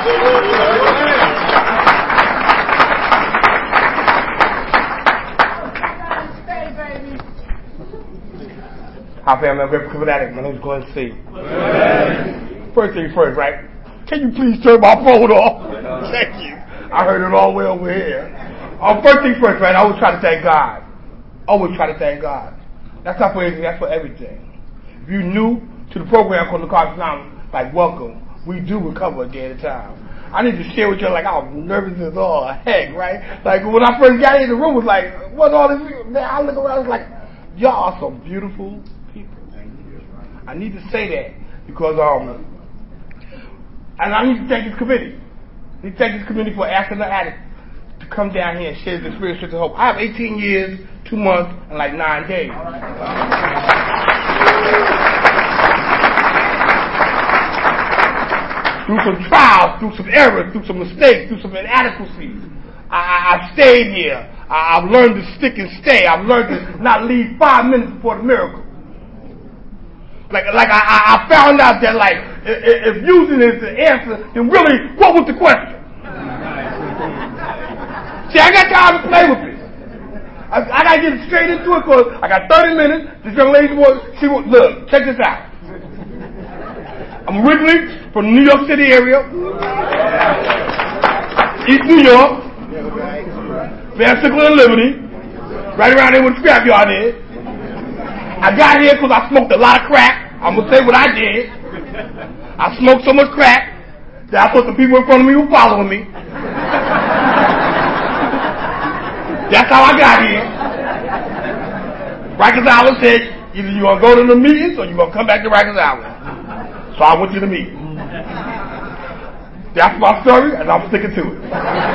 Hi, family. I'm grateful for that. My name is Glenn C. First thing first, right? Can you please turn my phone off? Thank you. I heard it all the way over here. First thing first, right? I always try to thank God. Always try to thank God. That's not for anything. That's for everything. If you're new to the program called the Narcotics Anonymous, like, welcome. We do recover a day at a time. I need to share with you, like, I was nervous as all heck, right? Like, when I first got in the room, it was like, what all this? Man, I look around, it's like, y'all are some beautiful people. I need to say that because, and I need to thank this committee. I need to thank this committee for asking the addict to come down here and share his experience with the hope. I have 18 years, 2 months, and like 9 days. Through some trials, through some errors, through some mistakes, through some inadequacies, I've stayed here. I've learned to stick and stay. I've learned to not leave 5 minutes before the miracle. Like I found out that, like, if using is the answer, then really, what was the question? See, I got time to play with this. I got to get straight into it because I got 30 minutes. This young lady, look, check this out. I'm originally from the New York City area, East New York, Fairfield and Liberty, right around there where the scrapyard is. I got here because I smoked a lot of crack. I'm going to say what I did. I smoked so much crack that I thought the people in front of me were following me. That's how I got here. Rikers Island said, either you're going to go to the meetings or you're going to come back to Rikers Island. So I went to the meeting. That's my story, and I'm sticking to it.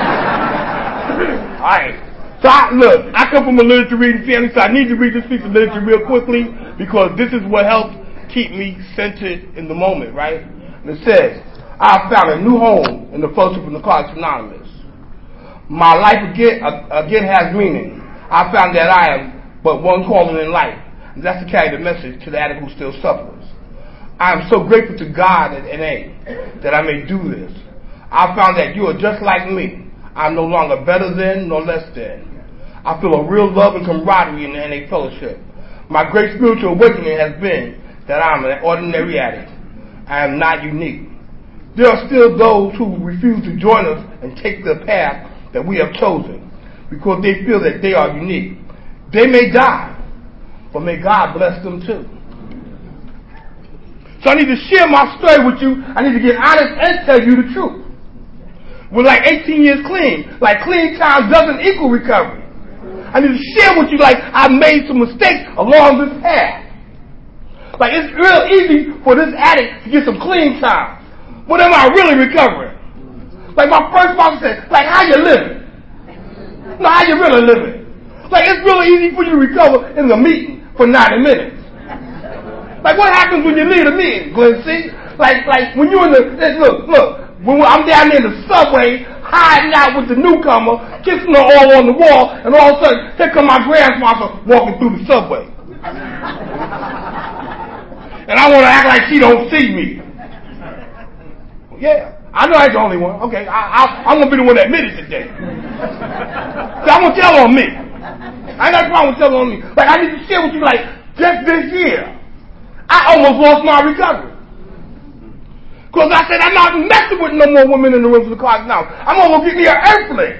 All right. So I come from a literature reading family, so I need to read this piece of literature real quickly because this is what helps keep me centered in the moment, right? And it says, I found a new home in the Fellowship of Narcotics Anonymous. My life again has meaning. I found that I am but one calling in life, and that's to carry the message to the addict who still suffers. I am so grateful to God and NA that I may do this. I found that you are just like me. I'm no longer better than nor less than. I feel a real love and camaraderie in the NA fellowship. My great spiritual awakening has been that I'm an ordinary addict. I am not unique. There are still those who refuse to join us and take the path that we have chosen because they feel that they are unique. They may die, but may God bless them too. So I need to share my story with you. I need to get honest and tell you the truth. We're like 18 years clean. Like clean time doesn't equal recovery. I need to share with you like I made some mistakes along this path. Like it's real easy for this addict to get some clean time. But am I really recovering? Like my first boss said, like how you living? No, how you really living? Like it's really easy for you to recover in the meeting for 90 minutes. Like what happens when you leave the meeting, Glenn C? Like when you're in the, look, when I'm down there in the subway, hiding out with the newcomer, kissing her all on the wall, and all of a sudden, here come my grandfather walking through the subway. And I want to act like she don't see me. Yeah, I know I ain't the only one. Okay, I'm going to be the one that admit it today. So I'm going to tell on me. I ain't got a problem with telling on me. Like, I need to share with you, like, just this year, I almost lost my recovery. Because I said, I'm not messing with no more women in the rooms of the cars now. I'm going to get me an airplane.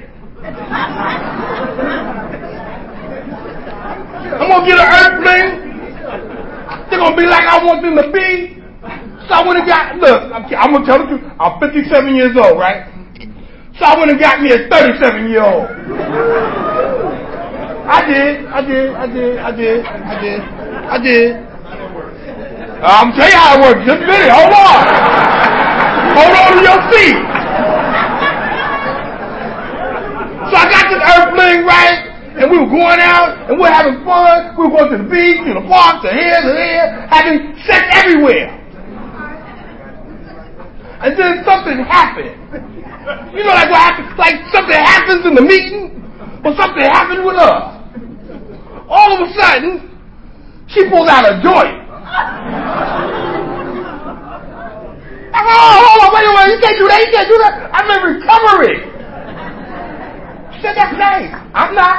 I'm going to get an airplane. They're going to be like I want them to be. So I went and got, look, I'm going to tell the truth. I'm 57 years old, right? So I went and got me a 37-year-old. I did. I'm telling you how it works. Just a minute. Hold on. Hold on to your seat. So I got this airplane, right? And we were going out, and we were having fun. We were going to the beach, to the park, to here, having sex everywhere. And then something happened. You know, like what happened? Like something happens in the meeting, but something happened with us. All of a sudden, she pulls out a joint. I go, oh, hold on, wait. you can't do that, you can't do that. I'm in recovery. She said, that's nice. I'm not.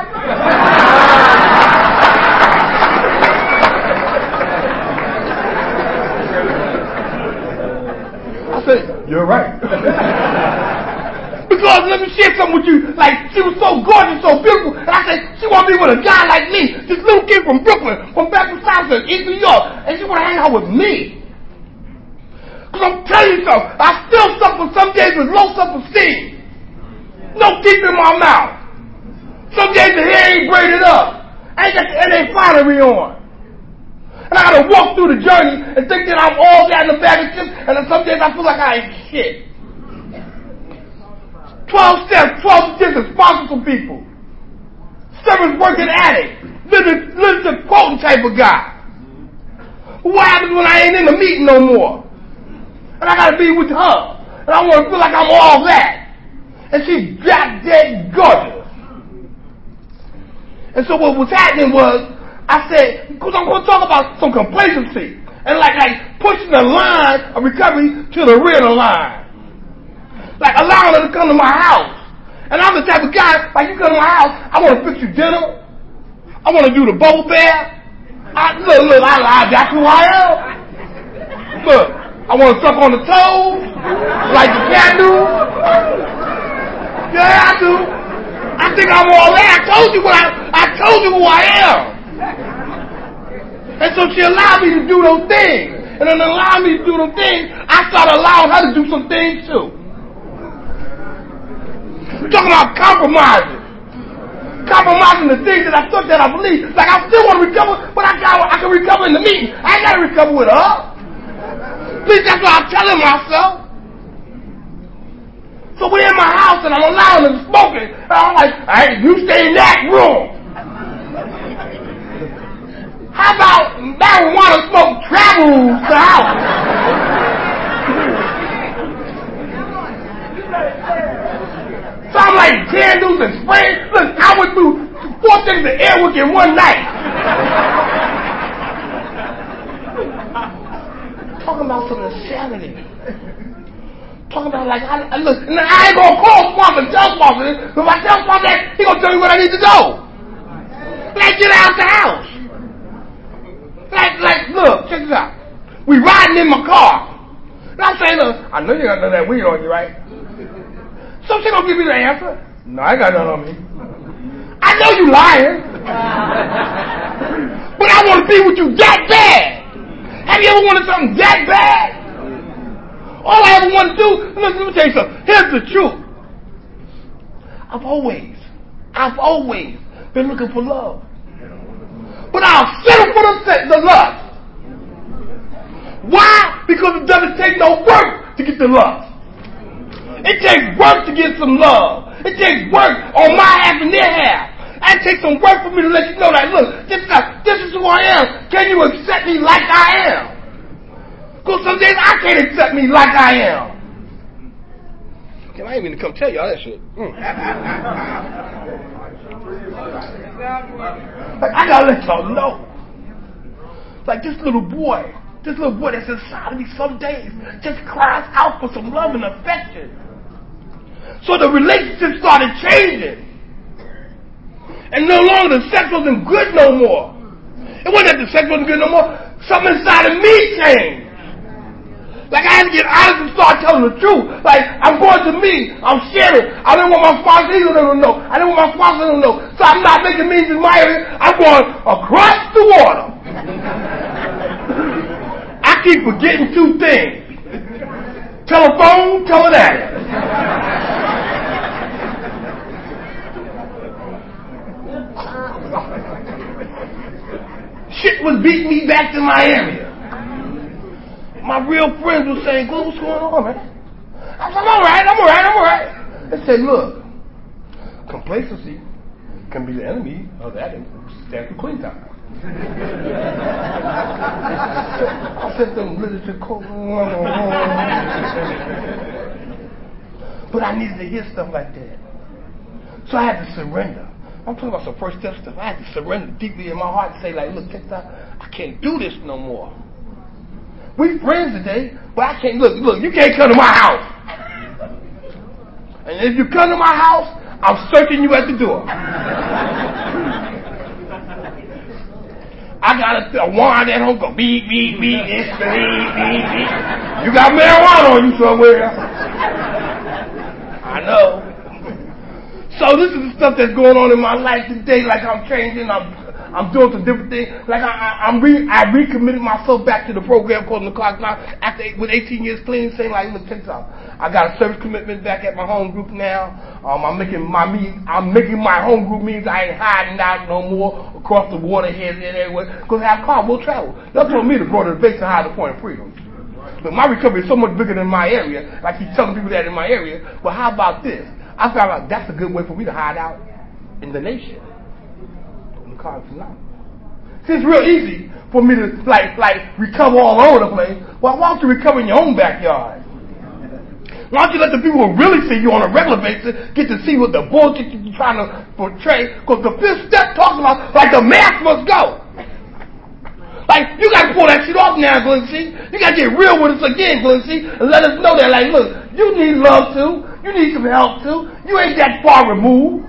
I said, you're right. Because let me share something with you. Like, she was so gorgeous, so beautiful. And I said, she want to be with a guy like me. This little kid from Brooklyn, from back from Southside, East New York. And she want to hang out with me. Because I'm telling you something. I still suffer some days with low self-esteem. No teeth in my mouth. Some days the hair ain't braided up. I ain't got the NA finery on. And I got to walk through the journey and think that I'm all that in the bag of chips. And then some days I feel like I ain't shit. 12 steps, 12 steps is sponsored for people. Service working addict. Living quoting type of guy. What happens when I ain't in the meeting no more? And I gotta be with her. And I want to feel like I'm all that. And she's drop dead gorgeous. And so what was happening was, I said, because I'm going to talk about some complacency. And like pushing the line of recovery to the rear of the line. Like allowing her to come to my house. And I'm the type of guy, like you come to my house, I want to fix you dinner. I want to do the bubble bath. Look, that's who I am. Look, I want to suck on the toes, like the cat do. Yeah, I do. I think I'm all that. I told you who I am. And so she allowed me to do those things. And then allowing me to do those things, I started allowing her to do some things too. We're talking about compromising. Compromising the things that I thought that I believe. Like I still want to recover, but I can recover in the meeting. I ain't got to recover with her. At least that's what I'm telling myself. So we're in my house and I'm allowing them smoking. And I'm like, hey, you stay in that room. How about marijuana smoke travels the house? So I'm like candles and spraying. Look, I went through 4 things of Airwick in one night. Talking about some insanity. Talking about like, look, I ain't gonna call sponsor and tell sponsor this. If I tell sponsor that, he gonna tell me what I need to do. Like, get out the house. Like, look, check this out. We riding in my car. And I'm saying, look, I know you got none of that weed on you, right? So she gonna give me the answer. No, I got none on me. I know you lying. But I want to be with you that bad. Have you ever wanted something that bad? All I ever want to do, let me tell you something. Here's the truth. I've always been looking for love. But I'll settle for the lust. Why? Because it doesn't take no work to get the lust. It takes work to get some love. It takes work on my half and their half. It takes some work for me to let you know that, look, this is who I am. Can you accept me like I am? Because some days I can't accept me like I am. Okay, I ain't mean to come tell y'all that shit. Like, I gotta let y'all know. Like this little boy that's inside of me some days just cries out for some love and affection. So the relationship started changing. And no longer the sex wasn't good no more. It wasn't that the sex wasn't good no more. Something inside of me changed. Like I had to get honest and start telling the truth. Like I'm going to me, I'm sharing. I didn't want my sponsor either to know. I didn't want my sponsor to know. So I'm not making means in my area. I'm going across the water. I keep forgetting 2 things. Telephone, telenet. Shit was beating me back to my area. My real friends were saying, "Good, what's going on, man?" I said, I'm all right. They said, look, complacency can be the enemy of that and stand for clean time. I said, them literature cold. But I needed to hear stuff like that. So I had to surrender. I'm talking about some first step stuff. I had to surrender deeply in my heart and say, like, look, check this out. I can't do this no more. We friends today, but I can't, look, you can't come to my house. And if you come to my house, I'm searching you at the door. I got a wand at home, go beep, beep, beep, beep, beep, beep. You got marijuana on you somewhere. I know. So this is the stuff that's going on in my life today. Like I'm changing, I'm doing some different things. Like I recommitted myself back to the program called The Clock Now with 18 years clean. Saying like, look, check this out. I got a service commitment back at my home group now. I'm making my home group meetings. I ain't hiding out no more across the waterhead and everywhere. Because I have a car, we'll travel. That's told me to go to the base and hide the point of freedom. But my recovery is so much bigger than my area. Like he's telling people that in my area. But how about this? I found out that's a good way for me to hide out in the nation. In the car tonight. See, it's real easy for me to like recover all over the place. Well, why don't you recover in your own backyard? Why don't you let the people who really see you on a regular basis get to see what the bullshit you're trying to portray? Because the fifth step talks about like the mask must go. Like you got to pull that shit off now, Glenn C. You got to get real with us again, Glenn C. And let us know that like, look, you need love too. You need some help too. You ain't that far removed.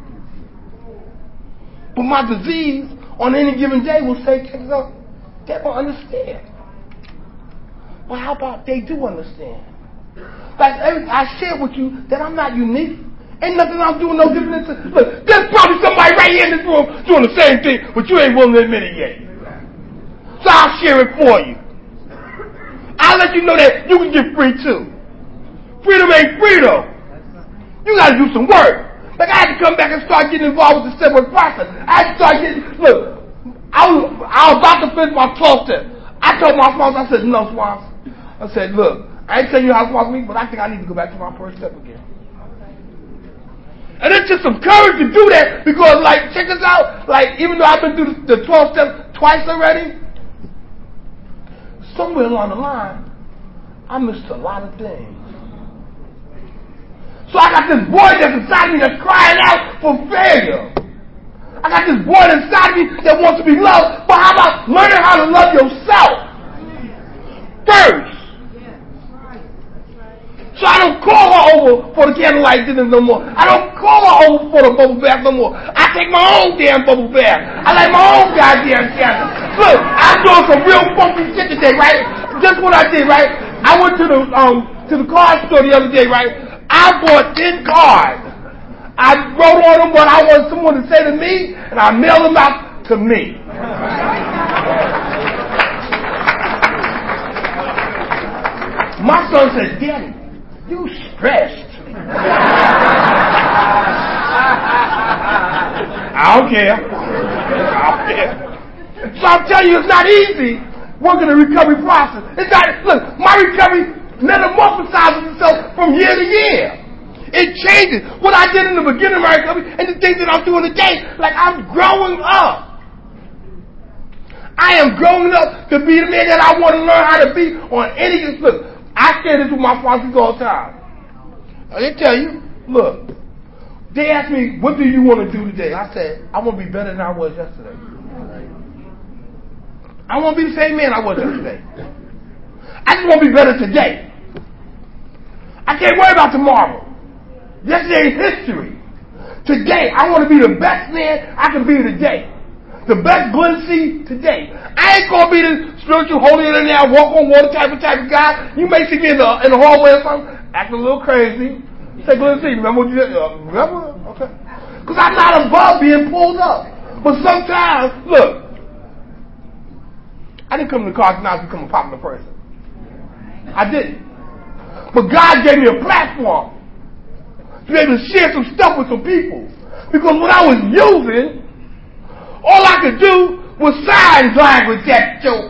But my disease on any given day will say, check it out, they don't understand. Well, how about they do understand? Like I shared with you that I'm not unique. Ain't nothing I'm doing no different than look, there's probably somebody right here in this room doing the same thing, but you ain't willing to admit it yet. So I'll share it for you. I'll let you know that you can get free too. Freedom ain't free though. You gotta do some work. Like I had to come back and start getting involved with the step-work process. I had to start getting, look, I was about to finish my 12 step. I told my sponsor, I said, no, sponsor. I said, look, I ain't telling you how to sponsor me, but I think I need to go back to my first step again. And it's just some courage to do that because, like, check this out. Like, even though I've been through the 12 steps twice already, somewhere along the line, I missed a lot of things. So I got this boy that's inside me that's crying out for failure. I got this boy inside me that wants to be loved, but how about learning how to love yourself first? So I don't call her over for the candlelight dinner no more. I don't call her over for the bubble bath no more. I take my own damn bubble bath. I like my own goddamn candle. Look, I'm doing some real funky shit today, right? Just what I did, right? I went to the card store the other day, right? I bought 10 cards. I wrote on them what I want someone to say to me, and I mailed them out to me. My son said, Daddy, you stressed. I don't care. So I'm telling you, it's not easy working the recovery process. It's not, look, my recovery metamorphosizes itself from year to year. It changes. What I did in the beginning of my recovery and the things that I'm doing today, like I'm growing up. I am growing up to be the man that I want to learn how to be on any, look, I say this with my sponsors all the time. They tell you, look, they ask me, what do you want to do today? I said, I want to be better than I was yesterday. I want to be the same man I was yesterday. I just want to be better today. I can't worry about tomorrow. Yesterday is history. Today, I want to be the best man I can be today. The best Glenn C today. I ain't going to be the spiritual holier than thou, walk on water type of guy. You may see me in the hallway or something, acting a little crazy. Say, Glenn C, remember what you did? Remember? Okay. Because I'm not above being pulled up. But sometimes, look, I didn't come to the car now to become a popular person. I didn't. But God gave me a platform to be able to share some stuff with some people. Because what I was using, all I could do was sign language that joke.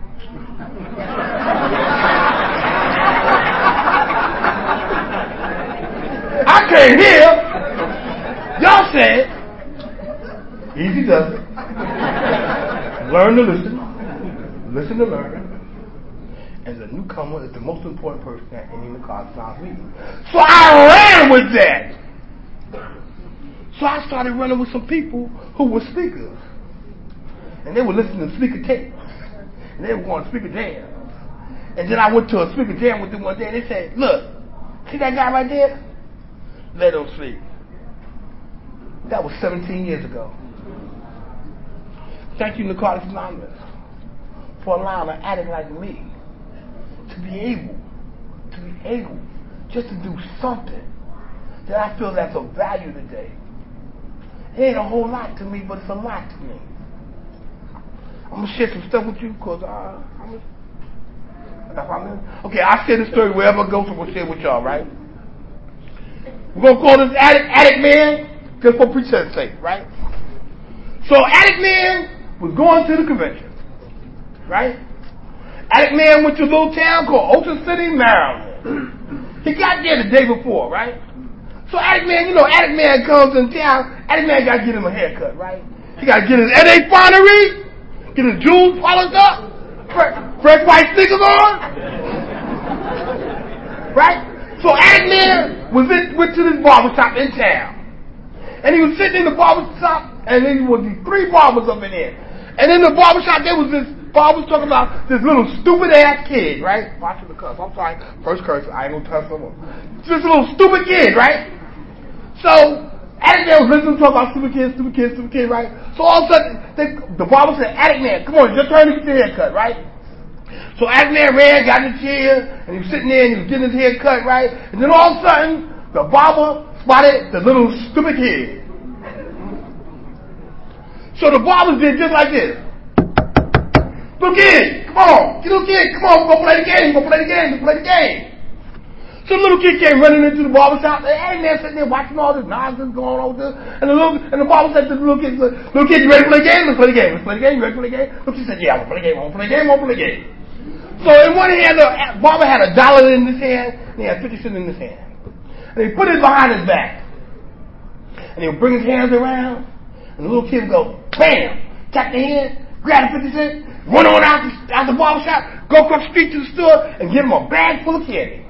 I can't hear. Y'all said, easy does it. Learn to listen. Listen to learn. And the newcomer is the most important person at any of the class meeting. So I ran with that. So I started running with some people who were speakers. And they were listening to speaker tapes. And they were going to speaker jams. And then I went to a speaker jam with them one day and they said, look, see that guy right there? let them sleep. That was 17 years ago. Thank you, Narcotics Anonymous, for allowing an addict like me to be able just to do something that I feel that's of value today. It ain't a whole lot to me, but it's a lot to me. I'm going to share some stuff with you because okay, I'll share this story wherever I go, so I'm going to share it with y'all, right? We're going to call this addict man just for pretense sake, right? So addict man was going to the convention, right? Addict man went to a little town called Ocean City, Maryland. He got there the day before, right? So addict man, addict man comes in town, addict man got to get him a haircut, right? He got to get his NA finery, get his jewels polished up, fresh white sneakers on, right? So addict man went to this barbershop in town. And he was sitting in the barbershop, and there was these 3 barbers up in there. And in the barbershop, there was this barber talking about this little stupid-ass kid, right? Watch the cuss. I'm sorry. First curse. I ain't going to cuss no more. This little stupid kid, right? So, addict man was listening to talk about stupid kid, right? So all of a sudden, the barber said, addict man, come on, it's your turn to get your hair cut, right? So addict man ran, got in the chair, and he was sitting there, and he was getting his hair cut, right? And then all of a sudden, the barber spotted the little stupid kid. So the barbers did just like this. Little kid, come on. Little kid, come on, go play the game. So the little kid came running into the barbershop. The addict man sitting there watching all this nonsense going on there. And the barber said to the little kid, you ready to play the game? Let's play the game. You ready to play the game? Little kid said, yeah, I want to play the game. So in one hand, the barber had $1 in his hand, and he had 50 cents in his hand. And he put it behind his back. And he would bring his hands around, and the little kid would go, bam, tap the hand, grab the 50 cents, run on out the barber shop, go across the street to the store, and give him a bag full of candy.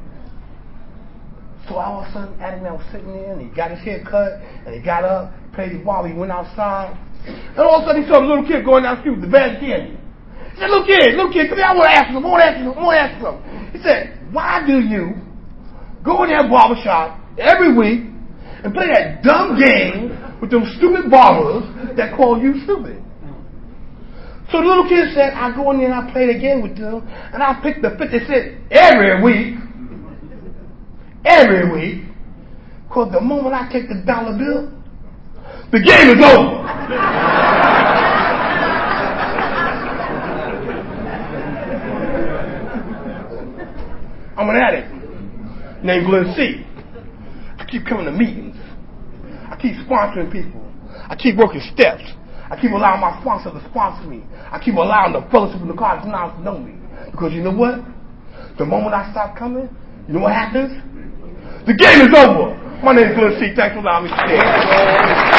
So all of a sudden, addict man was sitting there, and he got his hair cut, and he got up, played the ball, he went outside, and all of a sudden he saw the little kid going down the street with the bag of candy. He said, little kid, come here, I want to ask you something. He said, why do you go in that barber shop every week and play that dumb game with them stupid barbers that call you stupid? So the little kid said, I go in there and I play the game with them, and I pick the 50 cents every week, because the moment I take the $1 bill, the game is over. I'm an addict named Glenn C. I keep coming to meetings. I keep sponsoring people. I keep working steps. I keep allowing my sponsor to sponsor me. I keep allowing the fellowship of the Narcotics Anonymous to know me. Because you know what? The moment I stop coming, you know what happens? The game is over. My name is Glenn C. Thanks for allowing me to stay.